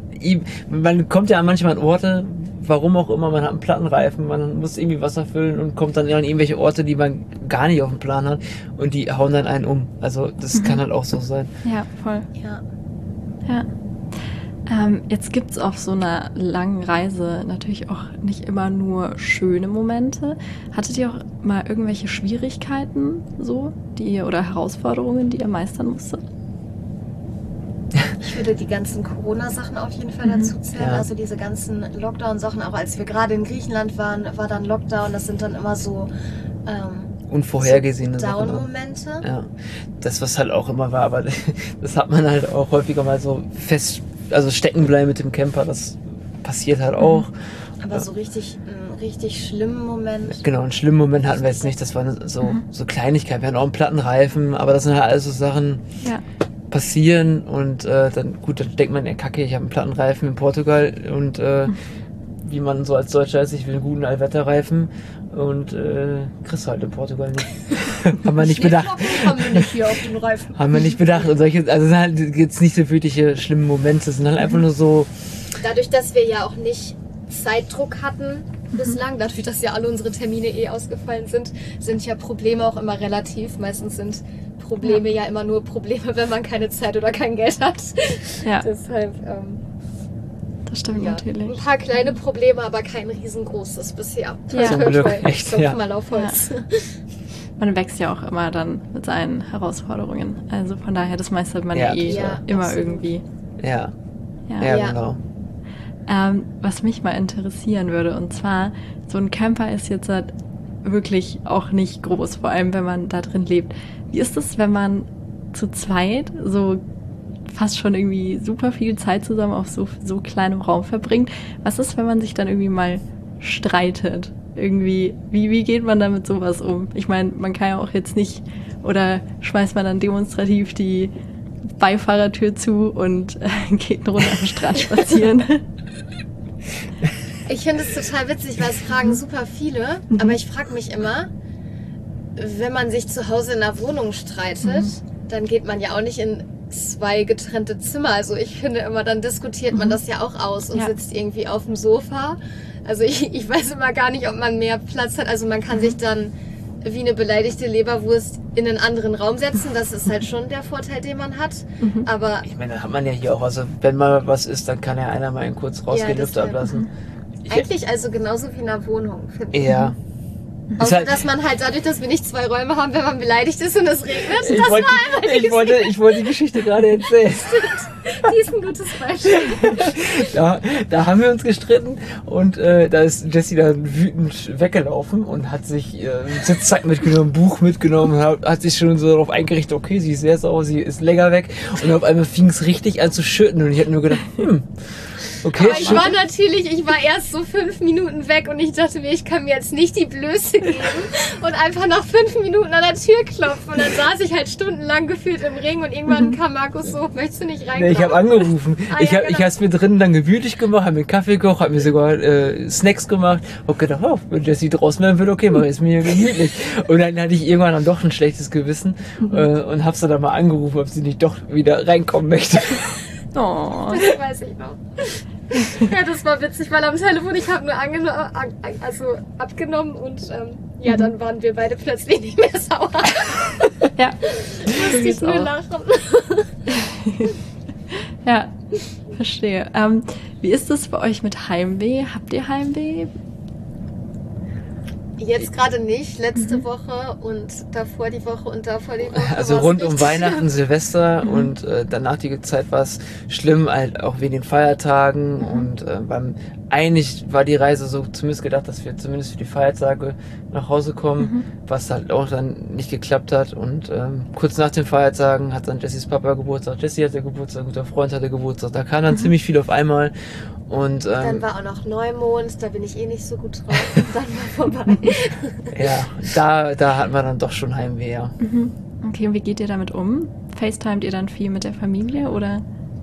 man kommt ja manchmal an Orte, warum auch immer, man hat einen Plattenreifen, man muss irgendwie Wasser füllen und kommt dann an irgendwelche Orte, die man gar nicht auf dem Plan hat und die hauen dann einen um. Also das mhm. kann halt auch so sein. Ja, voll. Ja. Ja. Ähm, jetzt gibt es auf so einer langen Reise natürlich auch nicht immer nur schöne Momente. Hattet ihr auch mal irgendwelche Schwierigkeiten so, die ihr, oder Herausforderungen, die ihr meistern musstet? Ich würde die ganzen Corona-Sachen auf jeden Fall dazu zählen. Ja. Also diese ganzen Lockdown-Sachen, auch als wir gerade in Griechenland waren, war dann Lockdown. Das sind dann immer so ähm, unvorhergesehene so Sachen. Down-Momente. Ja, das was halt auch immer war, aber das hat man halt auch häufiger mal so fest, also stecken bleiben mit dem Camper, das passiert halt auch. Aber so richtig, einen richtig schlimmen Moment. Genau, einen schlimmen Moment hatten wir jetzt nicht, das waren so, mhm. so Kleinigkeiten, wir hatten auch einen Plattenreifen, aber das sind halt alles so Sachen, ja. passieren und äh, dann, gut, dann denkt man, ja kacke, ich habe einen Plattenreifen in Portugal und äh, mhm. wie man so als Deutscher ist, ich will einen guten Allwetterreifen und äh, kriegst du halt in Portugal nicht. Haben wir nicht bedacht. Haben wir nicht hier auf den Reifen. Haben wir nicht bedacht. Und solche, also es sind halt jetzt nicht so wirkliche schlimme Momente, es sind halt einfach nur so. Dadurch, dass wir ja auch nicht Zeitdruck hatten bislang, dadurch, dass ja alle unsere Termine eh ausgefallen sind, sind ja Probleme auch immer relativ. Meistens sind Probleme ja, ja immer nur Probleme, wenn man keine Zeit oder kein Geld hat. Ja. Deshalb, ähm, das stimmt ja, natürlich. ein paar kleine Probleme, aber kein riesengroßes bisher. Ja. Zum Glück, echt, ich ja. mal auf Holz. Ja. Man wächst ja auch immer dann mit seinen Herausforderungen. Also von daher, das meistert man ja, ja eh ja, immer absolut. irgendwie. Ja, ja, ja, ja. genau. Ähm, was mich mal interessieren würde, und zwar, so ein Camper ist jetzt halt wirklich auch nicht groß, vor allem wenn man da drin lebt. Wie ist es, wenn man zu zweit so fast schon irgendwie super viel Zeit zusammen auf so, so kleinem Raum verbringt? Was ist, wenn man sich dann irgendwie mal streitet? Irgendwie, wie, wie geht man da mit sowas um? Ich meine, man kann ja auch jetzt nicht, oder schmeißt man dann demonstrativ die Beifahrertür zu und äh, geht eine Runde am Strand spazieren? Ich finde es total witzig, weil es fragen super viele, mhm. aber ich frage mich immer, wenn man sich zu Hause in einer Wohnung streitet, mhm. dann geht man ja auch nicht in zwei getrennte Zimmer. Also ich finde immer, dann diskutiert man das ja auch aus und ja. sitzt irgendwie auf dem Sofa. Also ich, ich weiß immer gar nicht, ob man mehr Platz hat. Also man kann sich dann wie eine beleidigte Leberwurst in einen anderen Raum setzen. Das ist halt schon der Vorteil, den man hat. Mhm. Aber ich meine, das hat man ja hier auch. Also wenn mal was ist, dann kann ja einer mal kurz rausgehen, ja, Luft ablassen. Ich Eigentlich also genauso wie in einer Wohnung, finde ich. Ja. Außer, halt, dass man halt dadurch, dass wir nicht zwei Räume haben, wenn man beleidigt ist und es regnet, ich das wollte, war einmal ich wollte, ich wollte die Geschichte gerade erzählen. Die ist ein gutes Beispiel. Da, da haben wir uns gestritten und äh, da ist Jessie dann wütend weggelaufen und hat sich äh, Sitzzeug mitgenommen, Buch mitgenommen, hat, hat sich schon so darauf eingerichtet, okay, sie ist sehr sauer, sie ist länger weg und auf einmal fing es richtig an zu schütten und ich hätte nur gedacht, hm, okay. Aber ich war natürlich, ich war erst so fünf Minuten weg und ich dachte mir, ich kann mir jetzt nicht die Blöße geben und einfach nach fünf Minuten an der Tür klopfen. Und dann saß ich halt stundenlang gefühlt im Ring und irgendwann kam Markus so, möchtest du nicht reinkommen? Nee, ich habe angerufen. ah, ich ja, habe genau. ich es mir drinnen dann gemütlich gemacht, habe mir Kaffee gekocht, habe mir sogar äh, Snacks gemacht. Hab gedacht, oh, wenn Jessie draußen werden würde, okay, mach ist mir gemütlich. Und dann hatte ich irgendwann dann doch ein schlechtes Gewissen äh, und habe sie dann mal angerufen, ob sie nicht doch wieder reinkommen möchte. Oh. Das weiß ich noch. Ja, das war witzig, weil am Telefon, ich habe nur angeno- also abgenommen und ähm, ja, dann waren wir beide plötzlich nicht mehr sauer. Ja. Musste ich nur lachen. Ja, verstehe. Ähm, wie ist es bei euch mit Heimweh? Habt ihr Heimweh? Jetzt gerade nicht, letzte mhm. Woche und davor die Woche und davor die Woche. Also rund um Weihnachten, Silvester mhm. und äh, danach die Zeit war es schlimm, halt auch wegen den Feiertagen mhm. und äh, beim eigentlich war die Reise so zumindest gedacht, dass wir zumindest für die Feiertage nach Hause kommen, mhm. was halt auch dann nicht geklappt hat und ähm, kurz nach den Feiertagen hat dann Jessies Papa Geburtstag, Jessie hatte Geburtstag, ein guter Freund hatte Geburtstag, da kam dann mhm. ziemlich viel auf einmal. Und, ähm, dann war auch noch Neumond, da bin ich eh nicht so gut drauf. Und dann war vorbei. Ja, da, da hat man dann doch schon Heimweh, ja. Mhm. Okay, und wie geht ihr damit um? FaceTimet ihr dann viel mit der Familie oder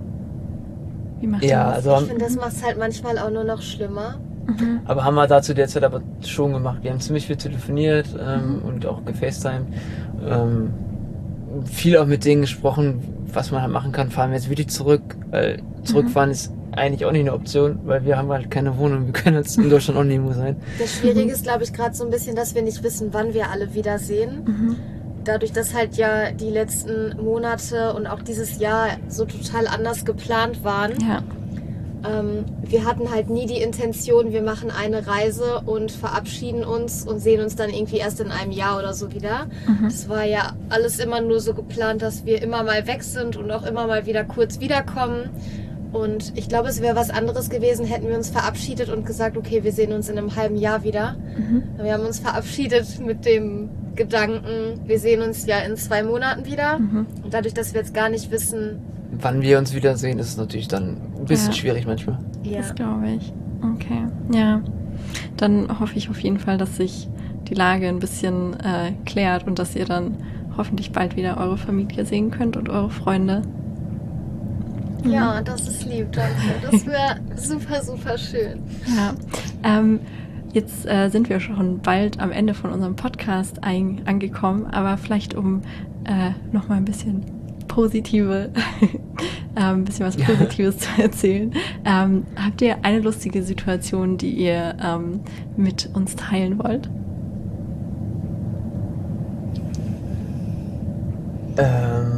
wie macht ja, ihr das? also, ich finde, das macht es halt manchmal auch nur noch schlimmer. Mhm. Aber haben wir dazu derzeit aber schon gemacht. Wir haben ziemlich viel telefoniert ähm, mhm. und auch gefacetimed. Ähm, viel auch mit denen gesprochen, was man halt machen kann. Fahren wir jetzt wirklich zurück, weil zurückfahren mhm. ist eigentlich auch nicht eine Option, weil wir haben halt keine Wohnung, wir können jetzt in Deutschland auch nirgendwo sein. Das Schwierige ist, glaube ich, gerade so ein bisschen, dass wir nicht wissen, wann wir alle wiedersehen. Mhm. Dadurch, dass halt ja die letzten Monate und auch dieses Jahr so total anders geplant waren. Ja. Ähm, wir hatten halt nie die Intention, wir machen eine Reise und verabschieden uns und sehen uns dann irgendwie erst in einem Jahr oder so wieder. Mhm. Das war ja alles immer nur so geplant, dass wir immer mal weg sind und auch immer mal wieder kurz wiederkommen. Und ich glaube, es wäre was anderes gewesen, hätten wir uns verabschiedet und gesagt, okay, wir sehen uns in einem halben Jahr wieder. Mhm. Wir haben uns verabschiedet mit dem Gedanken, wir sehen uns ja in zwei Monaten wieder. Mhm. Und dadurch, dass wir jetzt gar nicht wissen, wann wir uns wiedersehen, ist es natürlich dann ein bisschen ja. schwierig manchmal. Ja. Das glaube ich. Okay, ja. Dann hoffe ich auf jeden Fall, dass sich die Lage ein bisschen äh, klärt und dass ihr dann hoffentlich bald wieder eure Familie sehen könnt und eure Freunde. Ja, das ist lieb, danke. Das wäre super, super schön. Ja, ähm, jetzt äh, sind wir schon bald am Ende von unserem Podcast ein, angekommen, aber vielleicht um äh, nochmal ein bisschen positive, äh, ein bisschen was Positives ja. zu erzählen. Ähm, habt ihr eine lustige Situation, die ihr ähm, mit uns teilen wollt? Ähm...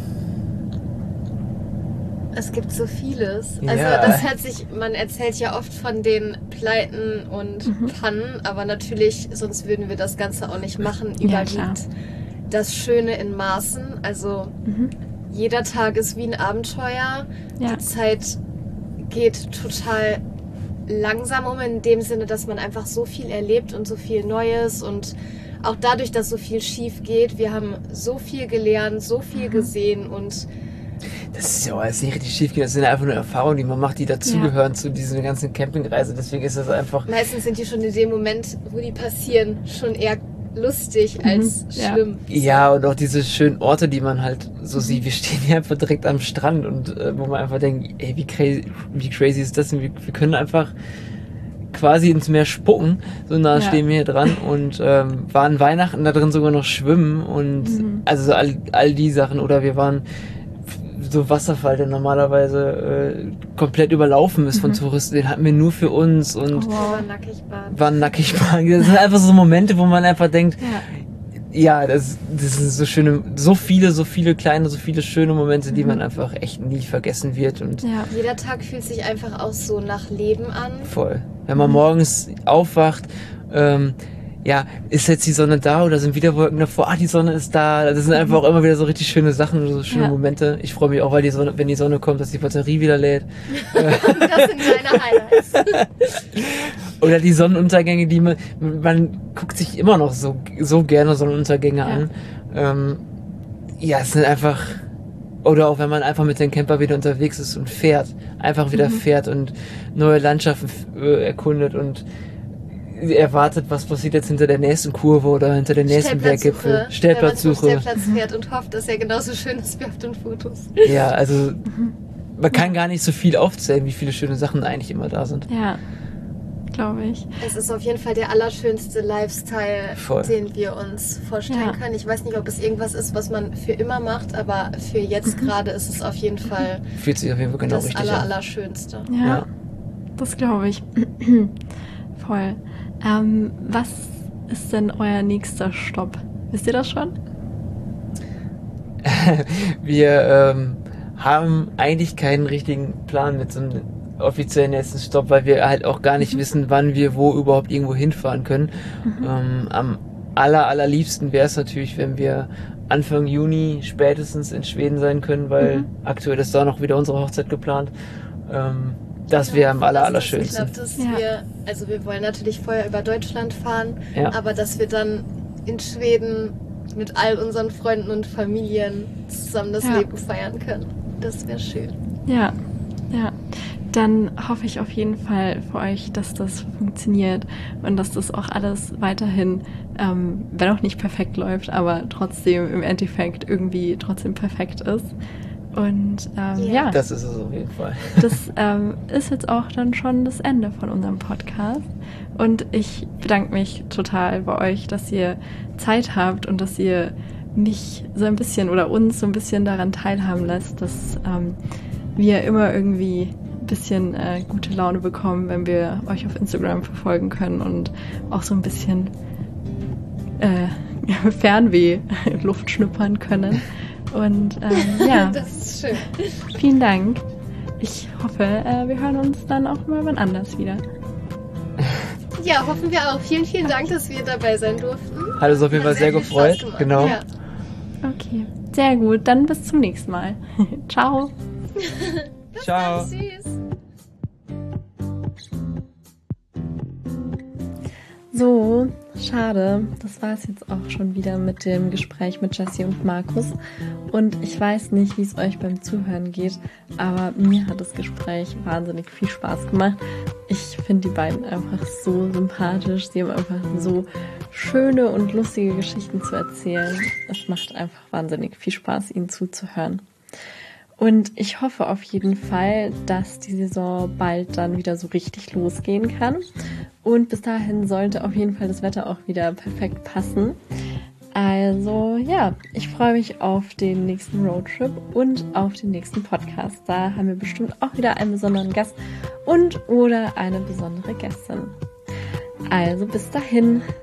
Es gibt so vieles. Also ja. das hört sich, man erzählt ja oft von den Pleiten und mhm. Pannen, aber natürlich, sonst würden wir das Ganze auch nicht machen. Überwiegt ja, das Schöne in Maßen. Also mhm. jeder Tag ist wie ein Abenteuer. Ja. Die Zeit geht total langsam um, in dem Sinne, dass man einfach so viel erlebt und so viel Neues und auch dadurch, dass so viel schief geht. Wir haben so viel gelernt, so viel mhm. gesehen und das ist ja auch alles nicht richtig schief gehen, das sind einfach nur Erfahrungen, die man macht, die dazugehören ja. zu dieser ganzen Campingreise. Deswegen ist das einfach... Meistens sind die schon in dem Moment, wo die passieren, schon eher lustig mhm. als schlimm. Ja. ja, und auch diese schönen Orte, die man halt so mhm. sieht. Wir stehen hier einfach direkt am Strand und äh, wo man einfach denkt, ey, wie crazy, wie crazy ist das denn? Wir, wir können einfach quasi ins Meer spucken, so nah ja. stehen wir hier dran und ähm, waren Weihnachten da drin sogar noch schwimmen und mhm. also so all, all die Sachen. Oder wir waren so Wasserfall, der normalerweise äh, komplett überlaufen ist mhm. von Touristen, den hatten wir nur für uns und oh, war nackig baden. War nackig baden. Das sind einfach so Momente, wo man einfach denkt, ja. ja, das, das sind so schöne, so viele, so viele kleine, so viele schöne Momente, die man einfach echt nie vergessen wird. Und Ja. Jeder Tag fühlt sich einfach auch so nach Leben an. voll. Wenn man morgens aufwacht, ähm, ja, ist jetzt die Sonne da oder sind wieder Wolken davor? Ah, die Sonne ist da. Das sind einfach auch immer wieder so richtig schöne Sachen, so schöne Ja. Momente. Ich freue mich auch, weil die Sonne, wenn die Sonne kommt, dass die Batterie wieder lädt. Das sind deine Highlights. Oder die Sonnenuntergänge, die man, man guckt sich immer noch so, so gerne Sonnenuntergänge Ja. an. Ähm, ja, es sind einfach, oder auch wenn man einfach mit dem Camper wieder unterwegs ist und fährt, einfach wieder Mhm. fährt und neue Landschaften äh, erkundet und erwartet, was passiert jetzt hinter der nächsten Kurve oder hinter der nächsten Berggipfel. Stellplatzsuche. Wenn man zum Stellplatzsuche. Stellplatz fährt und hofft, dass er genauso schön ist wie auf den Fotos. Ja, also man kann gar nicht so viel aufzählen, wie viele schöne Sachen eigentlich immer da sind. Ja, glaube ich. Es ist auf jeden Fall der allerschönste Lifestyle, Voll. den wir uns vorstellen Ja. können. Ich weiß nicht, ob es irgendwas ist, was man für immer macht, aber für jetzt gerade ist es auf jeden Fall Fühlt sich auf jeden Fall genau das richtig aller, an. Allerschönste. Ja, Ja. das glaube ich. Voll. Ähm, was ist denn euer nächster Stopp? Wisst ihr das schon? Wir ähm, haben eigentlich keinen richtigen Plan mit so einem offiziellen nächsten Stopp, weil wir halt auch gar nicht wissen, wann wir wo überhaupt irgendwo hinfahren können. Ähm, am aller, allerliebsten wäre es natürlich, wenn wir Anfang Juni spätestens in Schweden sein können, weil Mhm. aktuell ist da noch wieder unsere Hochzeit geplant. Ähm, das wäre am aller, Dass das allerschönsten. geklappt ist. Ja. Wir, also wir wollen natürlich vorher über Deutschland fahren, Ja. aber dass wir dann in Schweden mit all unseren Freunden und Familien zusammen das Ja. Leben feiern können. Das wäre schön. Ja, ja. Dann hoffe ich auf jeden Fall für euch, dass das funktioniert und dass das auch alles weiterhin, ähm, wenn auch nicht perfekt läuft, aber trotzdem im Endeffekt irgendwie trotzdem perfekt ist. Und ähm, Ja. ja, Das ist es auf jeden Fall. das ähm, ist jetzt auch dann schon das Ende von unserem Podcast. Und ich bedanke mich total bei euch, dass ihr Zeit habt und dass ihr mich so ein bisschen oder uns so ein bisschen daran teilhaben lässt, dass ähm, wir immer irgendwie ein bisschen äh, gute Laune bekommen, wenn wir euch auf Instagram verfolgen können und auch so ein bisschen äh, Fernweh-Luft schnuppern können. Und ähm, ja, Das ist schön. vielen Dank. Ich hoffe, äh, wir hören uns dann auch mal wann anders wieder. Ja, hoffen wir auch. Vielen, vielen Dank, dass wir dabei sein durften. Hat uns auf jeden Fall Hat sehr viel gefreut. Spaß gemacht. Genau. Ja. Okay, sehr gut. Dann bis zum nächsten Mal. Ciao. Ciao. Tschüss. So, schade. Das war es jetzt auch schon wieder mit dem Gespräch mit Jessie und Markus. Und ich weiß nicht, wie es euch beim Zuhören geht, aber mir hat das Gespräch wahnsinnig viel Spaß gemacht. Ich finde die beiden einfach so sympathisch. Sie haben einfach so schöne und lustige Geschichten zu erzählen. Es macht einfach wahnsinnig viel Spaß, ihnen zuzuhören. Und ich hoffe auf jeden Fall, dass die Saison bald dann wieder so richtig losgehen kann. Und bis dahin sollte auf jeden Fall das Wetter auch wieder perfekt passen. Also ja, ich freue mich auf den nächsten Roadtrip und auf den nächsten Podcast. Da haben wir bestimmt auch wieder einen besonderen Gast und oder eine besondere Gästin. Also bis dahin.